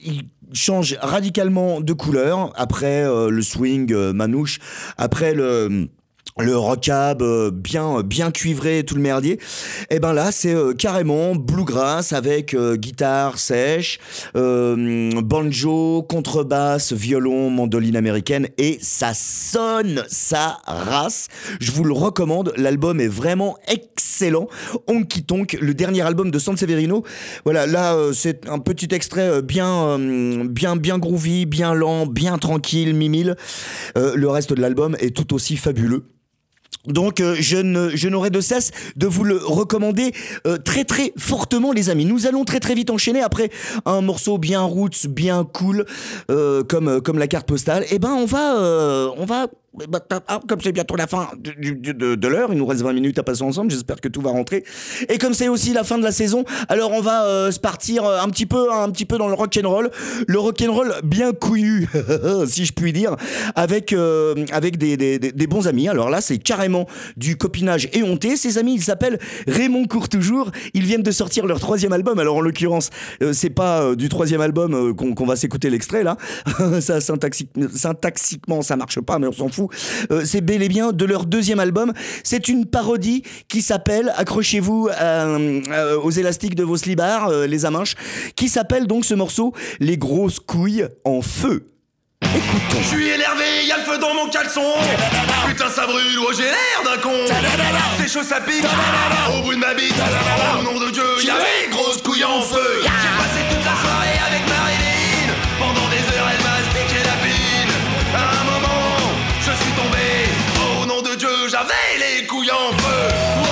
change radicalement de couleur après euh, le swing euh, manouche, après le le rockab euh, bien bien cuivré, tout le merdier. Et ben là c'est euh, carrément bluegrass avec euh, guitare sèche, euh, banjo, contrebasse, violon, mandoline américaine, et ça sonne sa race. Je vous le recommande, l'album est vraiment excellent. Honky Tonk, le dernier album de Sanseverino. Voilà, là euh, c'est un petit extrait euh, bien euh, bien bien groovy, bien lent, bien tranquille, mimile. Euh, le reste de l'album est tout aussi fabuleux. Donc euh, je, ne, je n'aurai de cesse de vous le recommander euh, très très fortement, les amis. Nous allons très très vite enchaîner après un morceau bien roots, bien cool, euh, comme, comme la carte postale. Et ben on va, euh, on va comme c'est bientôt la fin de, de, de, de l'heure, il nous reste vingt minutes à passer ensemble, j'espère que tout va rentrer. Et comme c'est aussi la fin de la saison, alors on va euh, se partir un petit peu, un petit peu dans le rock'n'roll, le rock'n'roll bien couillu, si je puis dire, avec euh, avec des, des, des bons amis. Alors là, c'est carrément du copinage éhonté. Ces amis, ils s'appellent Raymond Courtoujour. Ils viennent de sortir leur troisième album. Alors en l'occurrence, euh, c'est pas euh, du troisième album euh, qu'on, qu'on va s'écouter l'extrait là. Ça syntaxique, syntaxiquement, ça marche pas, mais on s'en fout. Euh, c'est bel et bien de leur deuxième album. C'est une parodie qui s'appelle, accrochez-vous euh, euh, aux élastiques de vos slibards, euh, les amanches, qui s'appelle donc ce morceau Les grosses couilles en feu. Écoutons. Je suis énervé, y'a le feu dans mon caleçon. Putain ça brûle, oh j'ai l'air d'un con. C'est chaud ça pique, au bout de ma bite. Au nom de Dieu, y'a les grosses couilles en feu. J'ai passé toute la soirée avec Marilyn. Pendant des heures elle m'a stické la pine. À un moment, je suis tombé. Au nom de Dieu, j'avais les couilles en feu.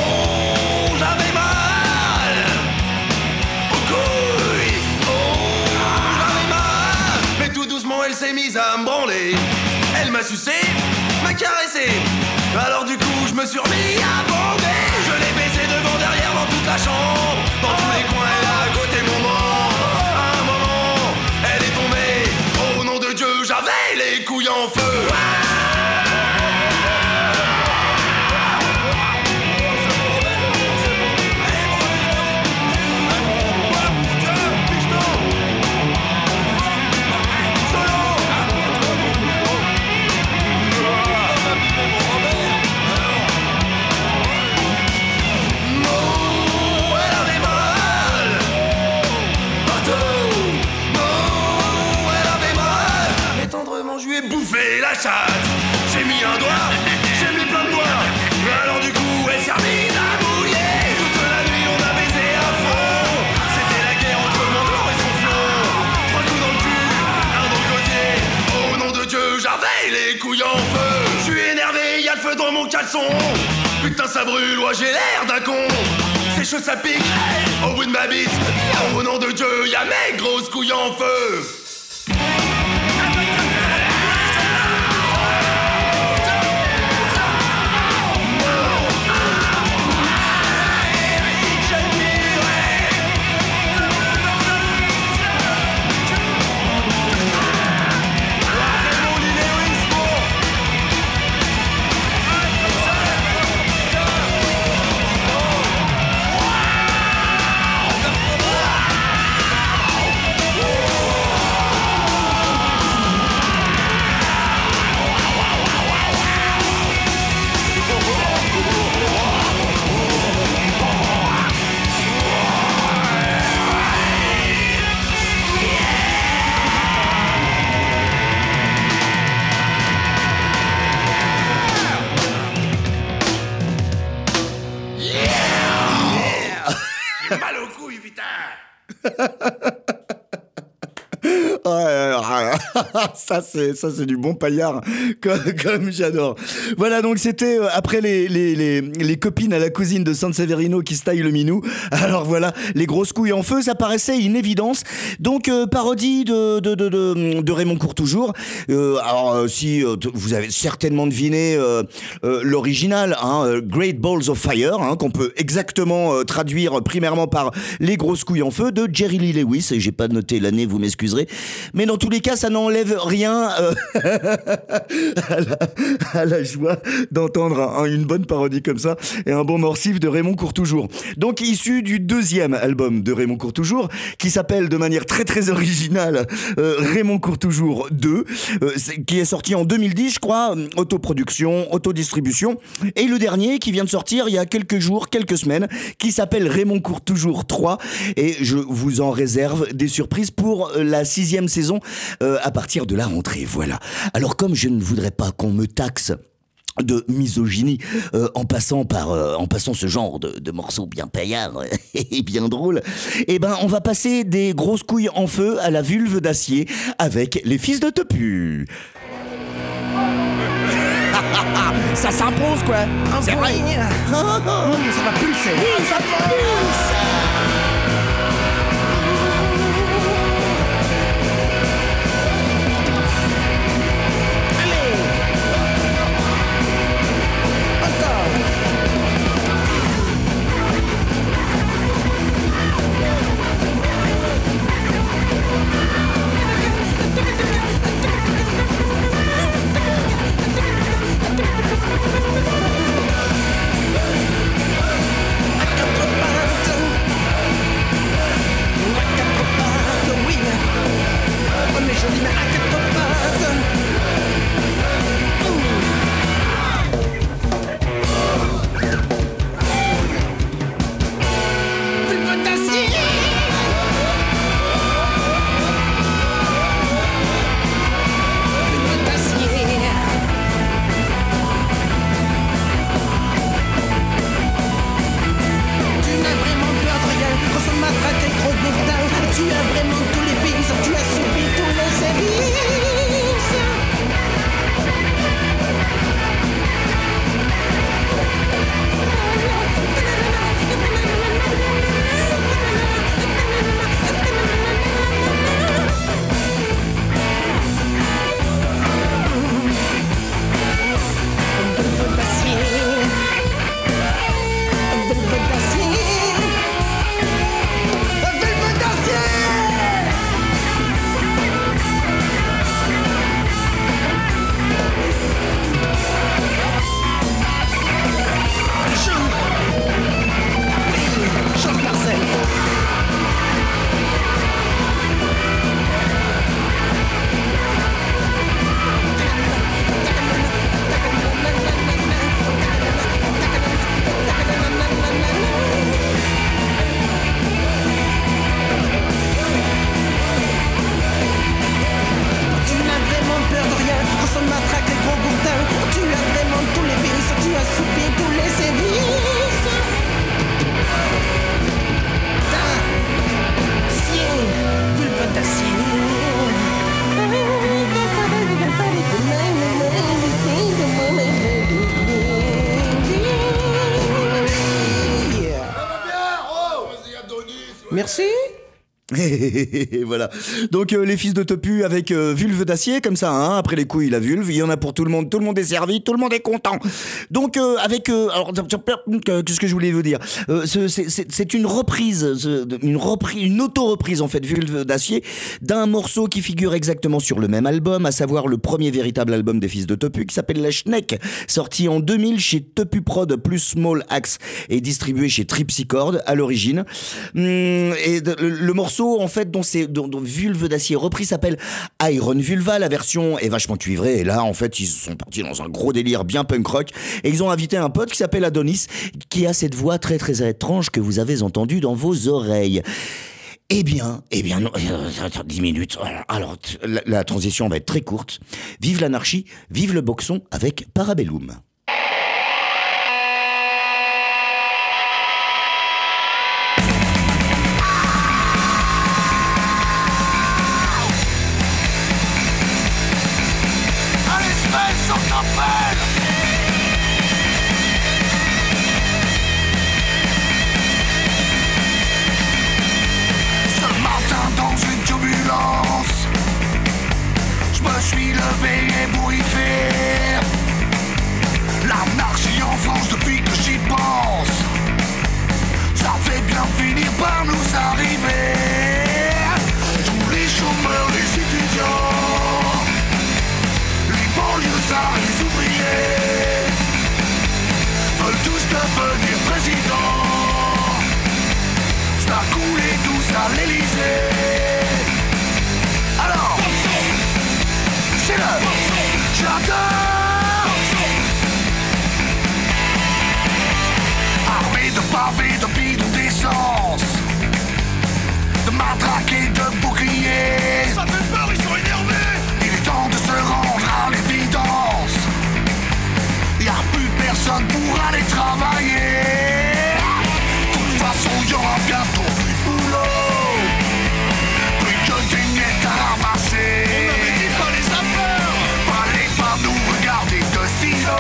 Oh, j'avais mal aux couilles. Oh, j'avais mal. Mais tout doucement elle s'est mise à me branler. Elle m'a sucé, m'a caressé. Alors du coup je me suis remis à bander. Je l'ai baissé devant, derrière, dans toute la chambre. Dans tous les coins elle a à côté mon membre. À un moment elle est tombée. Au nom de Dieu j'avais les couilles en feu. J'ai mis un doigt, j'ai mis plein de doigts. Alors du coup elle s'est remise à mouiller. Toute la nuit on a baisé à fond. C'était la guerre entre mon blanc et son flanc. Trois coups dans le cul, un dans le gosier. Au nom de Dieu j'avais les couilles en feu. Je suis énervé, y'a le feu dans mon caleçon. Putain ça brûle, ouais j'ai l'air d'un con. C'est chaud ça pique, au bout de ma bite. Au nom de Dieu y'a mes grosses couilles en feu. Mal aux couilles, putain. Ça c'est ça c'est du bon paillard comme, comme j'adore. Voilà, donc c'était euh, après les, les les les copines à la cousine de Sanseverino qui se taillent le minou. Alors voilà, les grosses couilles en feu, ça paraissait une évidence. Donc euh, parodie de de de de, de Raymond Courtoujour. Euh, alors euh, si euh, vous avez certainement deviné euh, euh, l'original, hein, euh, Great Balls of Fire, hein, qu'on peut exactement euh, traduire primairement par les grosses couilles en feu de Jerry Lee Lewis. Et j'ai pas noté l'année, vous m'excuserez. Mais dans tous les cas, ça n'enlève n'enlève rien euh, à, la, à la joie d'entendre un, une bonne parodie comme ça et un bon morsif de Raymond Courtoujour. Donc issu du deuxième album de Raymond Courtoujour qui s'appelle de manière très très originale euh, Raymond Courtoujour deux, euh, c'est, qui est sorti en deux mille dix je crois, euh, autoproduction, autodistribution, et le dernier qui vient de sortir il y a quelques jours, quelques semaines, qui s'appelle Raymond Courtoujour trois, et je vous en réserve des surprises pour la sixième saison euh, à partir de la rentrée, voilà. Alors comme je ne voudrais pas qu'on me taxe de misogynie euh, en passant par euh, en passant ce genre de, de morceaux bien paillards et bien drôles, eh ben on va passer des grosses couilles en feu à la vulve d'acier avec les fils de Topu. Ça s'impose quoi. C'est vrai. Ça va pulser. Oui, ça pulse. Merci. Et voilà. Donc euh, les fils de Topu avec euh, vulve d'acier comme ça, hein, après les couilles la vulve, il y en a pour tout le monde, tout le monde est servi, tout le monde est content. Donc euh, avec euh, alors qu'est-ce que je voulais vous dire, euh, c'est, c'est, c'est une reprise, une reprise, une auto-reprise en fait, vulve d'acier, d'un morceau qui figure exactement sur le même album, à savoir le premier véritable album des fils de Topu qui s'appelle La Schneck, sorti en deux mille chez Topu Prod plus Small Axe et distribué chez Tripsichord à l'origine. Hum, et de, le, le morceau en fait dont c'est dont, dont Vulve d'acier repris s'appelle Iron Vulva. La version est vachement cuivrée et là en fait ils sont partis dans un gros délire bien punk rock et ils ont invité un pote qui s'appelle Adonis qui a cette voix très très étrange que vous avez entendue dans vos oreilles. Eh bien, eh bien, non, euh, dix minutes. Alors, la, la transition va être très courte. Vive l'anarchie, vive le boxon avec Parabellum. Je me suis levé ébouriffé. L'anarchie en France depuis que j'y pense. Ça fait bien finir par nous arriver. Tous les chômeurs, les étudiants, devenir président. Ça coulait tous à l'Élysée. Alors, c'est l'heure. J'adore. Armée de pavés, de bidons d'essence, de matraques et de boucliers. Ça fait peur, ils sont énervés. Il est temps de se rendre à l'évidence. Y'a plus personne pour aller travailler. De toute façon, y'aura bientôt plus de boulot. Plus que des miettes à ramasser. On avait dit pas les affaires. Fallait pas nous regarder de silo.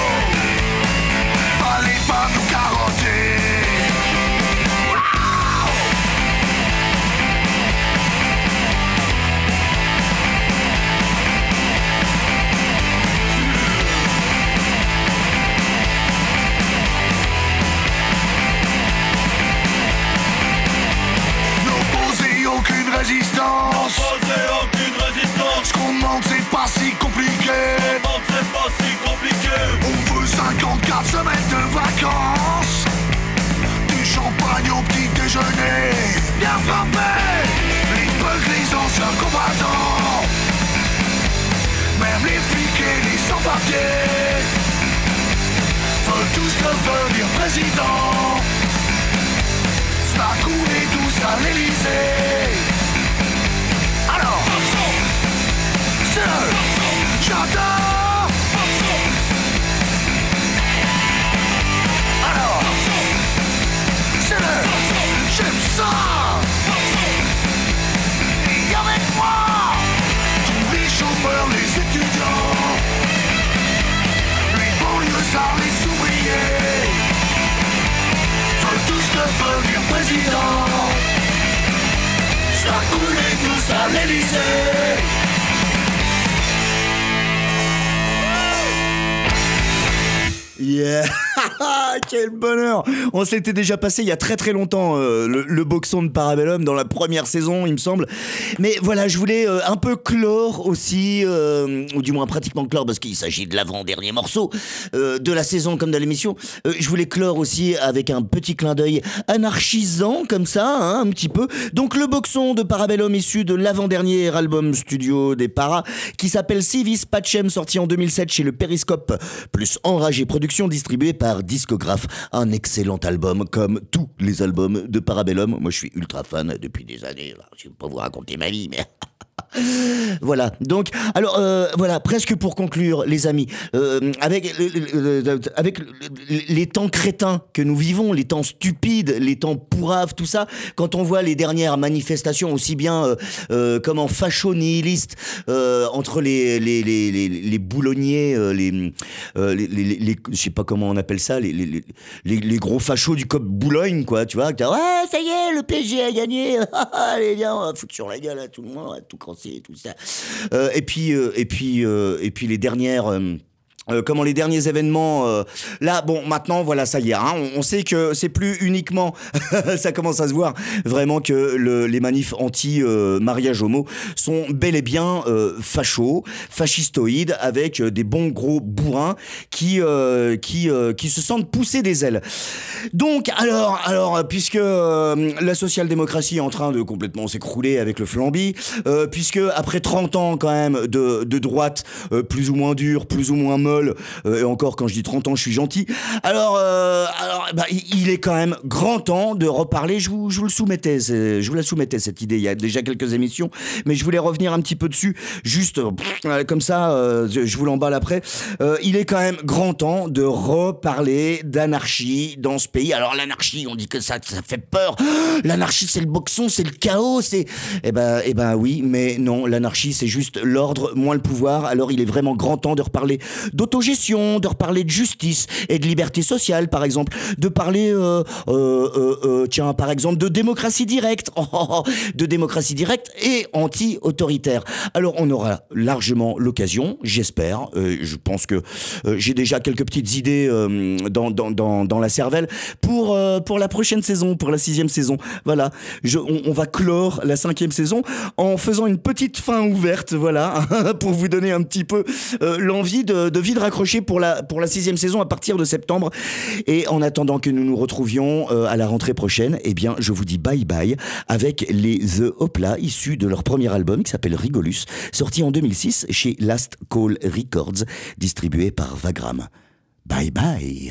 Fallait pas nous carotter. Aucune résistance, N'opposer aucune résistance. Ce qu'on demande c'est pas si compliqué. Ce qu'on demande c'est pas si compliqué. On veut cinquante-quatre semaines de vacances, du champagne au petit déjeuner. Bien frappé, les bugs, les anciens combattants, même les flics et les sans-papiers veulent tous devenir président. Ça coulait tous à l'Élysée. Alors, c'est l'heure. J'adore. Alors, c'est l'heure. J'aime ça. Et avec moi, tous les chômeurs, les étudiants, les banlieusards, les ouvriers veulent tous devenir président. Ça coulait tous à l'Élysée. Yeah. Quel bonheur. On s'était déjà passé il y a très très longtemps euh, le, le boxon de Parabellum dans la première saison il me semble. Mais voilà, je voulais euh, un peu clore aussi, euh, ou du moins pratiquement clore parce qu'il s'agit de l'avant-dernier morceau euh, de la saison comme de l'émission. Euh, je voulais clore aussi avec un petit clin d'œil anarchisant comme ça, hein, un petit peu. Donc le boxon de Parabellum issu de l'avant-dernier album studio des Paras qui s'appelle Civis Pacem, sorti en deux mille sept chez le Périscope plus Enragé Productions, distribué par Discographe. Un excellent album comme tous les albums de Parabellum. Moi je suis ultra fan depuis des années. Je ne vais pas vous raconter ma vie mais... Voilà, donc, alors, euh, voilà, presque pour conclure, les amis, euh, avec, euh, avec les temps crétins que nous vivons, les temps stupides, les temps pourraves, tout ça, quand on voit les dernières manifestations, aussi bien, euh, euh, comment, facho-nihilistes, euh, entre les, les, les, les, les boulonniers, euh, les, euh, les, les, les, je sais pas comment on appelle ça, les, les, les, les gros fachos du C O P Boulogne, quoi, tu vois, ouais, ça y est, le P S G a gagné, allez, viens, on va foutre sur la gueule à tout le monde, à tout cancer. Tout ça. Euh, et puis, euh, et puis, euh, et puis les dernières. Euh Euh, comment les derniers événements euh, là bon maintenant voilà ça y est hein, on, on sait que c'est plus uniquement ça commence à se voir vraiment que le, les manifs anti euh, mariage homo sont bel et bien euh, fachos, fascistoïdes avec euh, des bons gros bourrins qui euh, qui euh, qui se sentent pousser des ailes. Donc alors alors puisque euh, la social-démocratie est en train de complètement s'écrouler avec le Flamby, euh, puisque après trente ans quand même de de droite euh, plus ou moins dure, plus ou moins molle. Euh, et encore, quand je dis trente ans, je suis gentil. Alors, euh, alors bah, il est quand même grand temps de reparler. Je vous, je vous le soumettais, je vous la soumettais cette idée il y a déjà quelques émissions, mais je voulais revenir un petit peu dessus, juste pff, comme ça, euh, je, je vous l'emballe après. Euh, il est quand même grand temps de reparler d'anarchie dans ce pays. Alors l'anarchie, on dit que ça, ça fait peur. L'anarchie, c'est le boxon, c'est le chaos, c'est. Eh ben, eh ben oui, mais non, l'anarchie, c'est juste l'ordre moins le pouvoir. Alors il est vraiment grand temps de reparler d'autogestion, de reparler de justice et de liberté sociale, par exemple, de parler, euh, euh, euh, euh, tiens, par exemple, de démocratie directe, oh, oh, oh, de démocratie directe et anti-autoritaire. Alors, on aura largement l'occasion, j'espère. Euh, je pense que euh, j'ai déjà quelques petites idées euh, dans, dans, dans, dans la cervelle pour, euh, pour la prochaine saison, pour la sixième saison. Voilà, Je, on, on va clore la cinquième saison en faisant une petite fin ouverte, voilà, pour vous donner un petit peu euh, l'envie de, de vivre de raccrocher pour la, pour la sixième saison à partir de septembre. Et en attendant que nous nous retrouvions euh, à la rentrée prochaine, eh bien, je vous dis bye bye avec les The Hopla, issus de leur premier album qui s'appelle Rigolus, sorti en deux mille six chez Last Call Records, distribué par Vagram. Bye bye.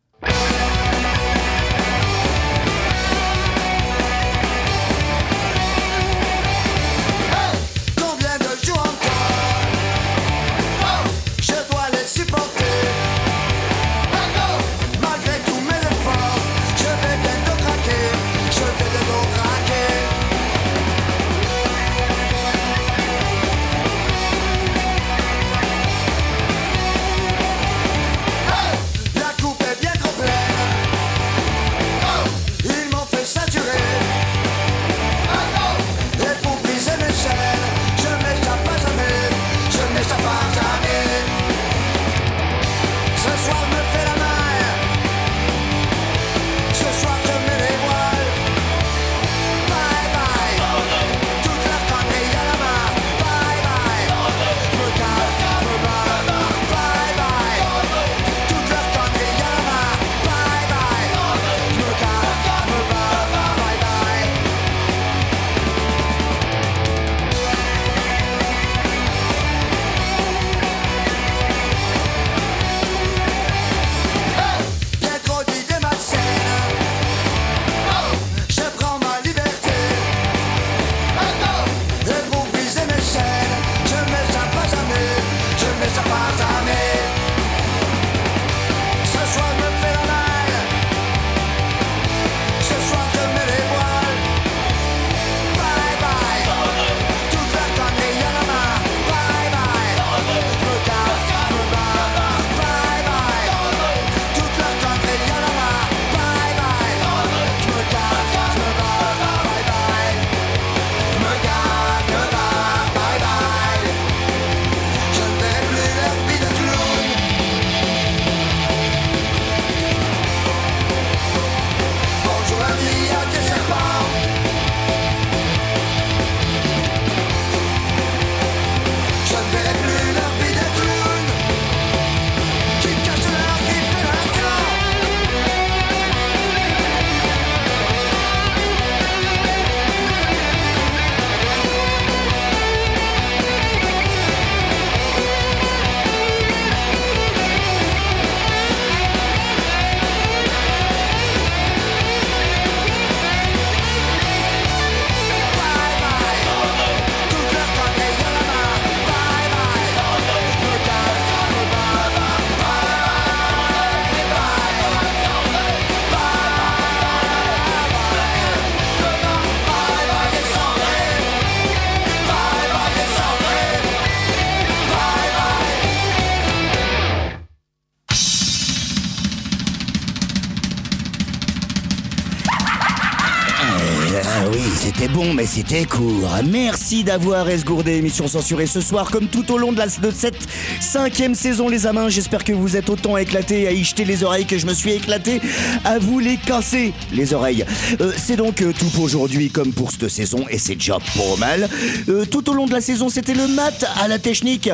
C'était bon, mais c'était court. Merci d'avoir esgourdé émission censurée ce soir, comme tout au long de, la, de cette cinquième saison, les amins. J'espère que vous êtes autant éclatés à y jeter les oreilles que je me suis éclaté à vous les casser, les oreilles. Euh, c'est donc euh, tout pour aujourd'hui, comme pour cette saison, et c'est déjà pas mal. Euh, tout au long de la saison, c'était le mat à la technique.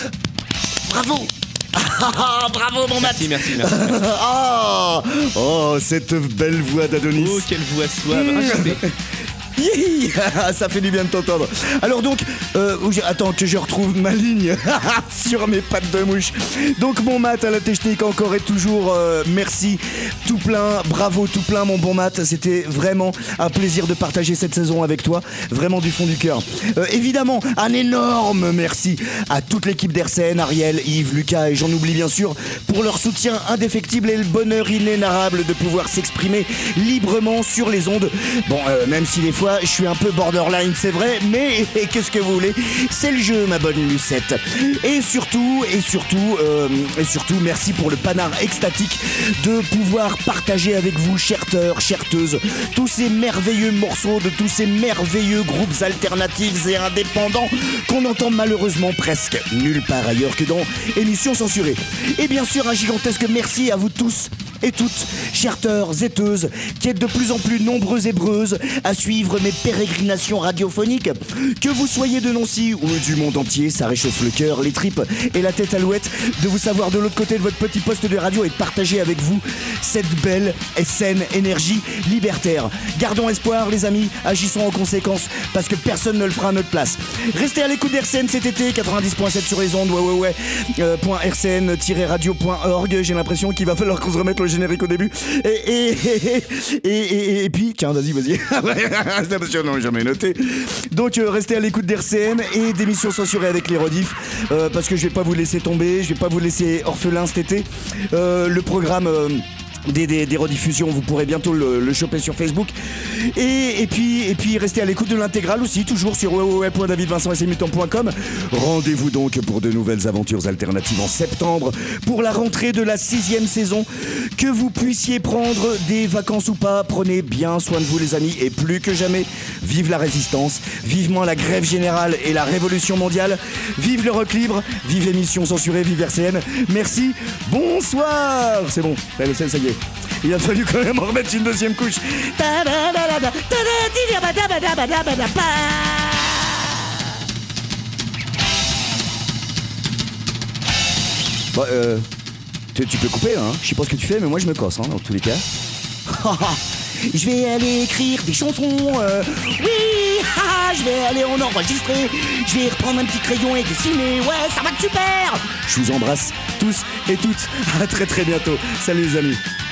Bravo! Ah, bravo mon Matt. Merci, merci, merci. merci. Ah, oh, cette belle voix d'Adonis. Oh, quelle voix suave. Mmh. Ça fait du bien de t'entendre. Alors donc, euh, attends que je retrouve ma ligne sur mes pattes de mouche. Donc mon Matt à la technique encore et toujours, euh, merci tout plein, bravo tout plein mon bon Matt. C'était vraiment un plaisir de partager cette saison avec toi, vraiment du fond du cœur. Euh, évidemment, un énorme merci à toute l'équipe d'R C N, Ariel, Yves, Lucas et j'en oublie bien sûr, pour leur soutien indéfectible et le bonheur inénarrable de pouvoir s'exprimer librement sur les ondes. Bon, euh, même si des fois je suis un peu borderline, c'est vrai, mais et qu'est-ce que vous voulez, c'est le jeu, ma bonne Lucette. Et surtout, et surtout, euh, et surtout, merci pour le panard extatique de pouvoir partager avec vous, cherteurs, cherteuses, tous ces merveilleux morceaux de tous ces merveilleux groupes alternatifs et indépendants qu'on entend malheureusement presque nulle part ailleurs que dans Émission Censurée. Et bien sûr, un gigantesque merci à vous tous et toutes, chères teurs, zéteuses, qui êtes de plus en plus nombreuses et breuses à suivre mes pérégrinations radiophoniques. Que vous soyez de Nancy ou du monde entier, ça réchauffe le cœur, les tripes et la tête alouette de vous savoir de l'autre côté de votre petit poste de radio et de partager avec vous cette belle et saine énergie libertaire. Gardons espoir, les amis, agissons en conséquence, parce que personne ne le fera à notre place. Restez à l'écoute d'R C N cet été, quatre-vingt-dix virgule sept sur les ondes, ouais ouais ouais, euh, .r c n tiret radio point org. J'ai l'impression qu'il va falloir qu'on se remette le générique au début. Et, et, et, et, et, et puis, tiens, vas-y, vas-y. C'est impressionnant, jamais noté. Donc, euh, restez à l'écoute d'R C N et d'émissions censurées avec les rediffs, euh, parce que je vais pas vous laisser tomber, je vais pas vous laisser orphelin cet été. Euh, le programme... Euh, Des, des, des rediffusions, vous pourrez bientôt le, le choper sur Facebook. Et, et, puis, et puis restez à l'écoute de l'intégrale aussi, toujours sur w w w point david vincent et ses mutants point com. Rendez-vous donc pour de nouvelles aventures alternatives en septembre, pour la rentrée de la sixième saison. Que vous puissiez prendre des vacances ou pas, prenez bien soin de vous les amis, et plus que jamais, vive la résistance, vivement la grève générale et la révolution mondiale, vive le rock libre, vive émission censurée, vive R C N. Merci, bonsoir. C'est bon, ça y est. Il a fallu quand même en remettre une deuxième couche. Bon, euh, tu, tu peux couper là, hein. Je sais pas ce que tu fais, mais moi je me casse, hein, dans tous les cas. Je vais aller écrire des chansons, euh, oui, je vais aller en enregistrer, je vais reprendre un petit crayon et dessiner, ouais, ça va être super. Je vous embrasse tous et toutes, à très très bientôt. Salut les amis.